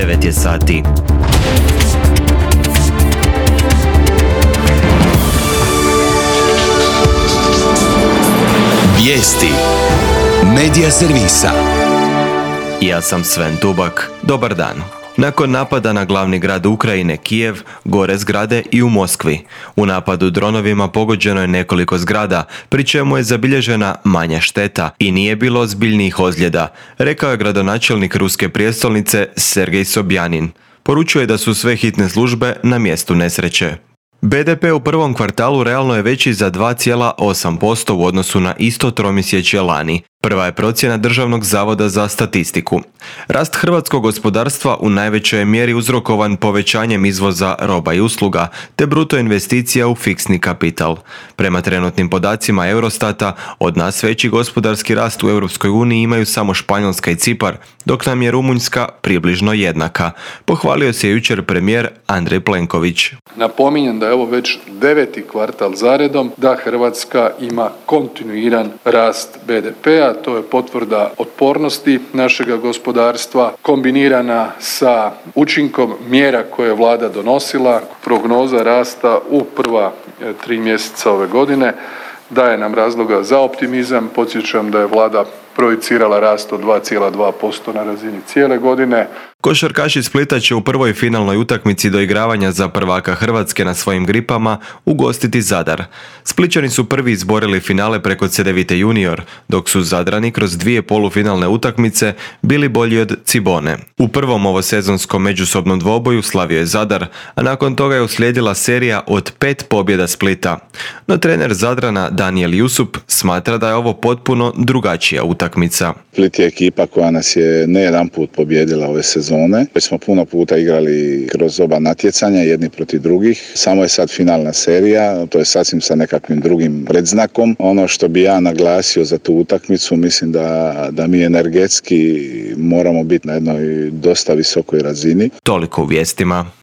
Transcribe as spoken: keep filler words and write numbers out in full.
devet je sati. Vijesti Medija servisa. Ja sam Sven Dubak. Dobar dan. Nakon napada na glavni grad Ukrajine, Kijev, gore zgrade i u Moskvi. U napadu dronovima pogođeno je nekoliko zgrada, pri čemu je zabilježena manja šteta i nije bilo ozbiljnijih ozljeda, rekao je gradonačelnik ruske prijestolnice Sergej Sobjanin. Poručuje da su sve hitne službe na mjestu nesreće. be de pe u prvom kvartalu realno je veći za dva zarez osam posto u odnosu na isto tromjesečje lani. Prva je procjena Državnog zavoda za statistiku. Rast hrvatskog gospodarstva u najvećoj je mjeri uzrokovan povećanjem izvoza roba i usluga, te bruto investicija u fiksni kapital. Prema trenutnim podacima Eurostata, od nas veći gospodarski rast u Europskoj uniji imaju samo Španjolska i Cipar, dok nam je Rumunjska približno jednaka. Pohvalio se jučer premijer Andrej Plenković. Napominjem da je ovo već deveti kvartal zaredom da Hrvatska ima kontinuiran rast be de pea. To je potvrda otpornosti našega gospodarstva kombinirana sa učinkom mjera koje je vlada donosila. Prognoza rasta u prva tri mjeseca ove godine daje nam razloga za optimizam. Podsjećam da je vlada projicirala rast od dva zarez dva posto na razini cijele godine. Košarkaši Splita će u prvoj finalnoj utakmici doigravanja za prvaka Hrvatske na svojim gripama ugostiti Zadar. Splićani su prvi izborili finale preko Cedevite junior, dok su Zadrani kroz dvije polufinalne utakmice bili bolji od Cibone. U prvom ovosezonskom međusobnom dvoboju slavio je Zadar, a nakon toga je uslijedila serija od pet pobjeda Splita. No trener Zadrana Daniel Jusup smatra da je ovo potpuno drugačija utakmica. Split je ekipa koja nas je ne jedan put pobjedila ove sezone. Već smo puno puta igrali kroz oba natjecanja, jedni protiv drugih. Samo je sad finalna serija, to je sasvim sa nekakvim drugim predznakom. Ono što bi ja naglasio za tu utakmicu, mislim da, da mi energetski moramo biti na jednoj dosta visokoj razini. Toliko u vijestima.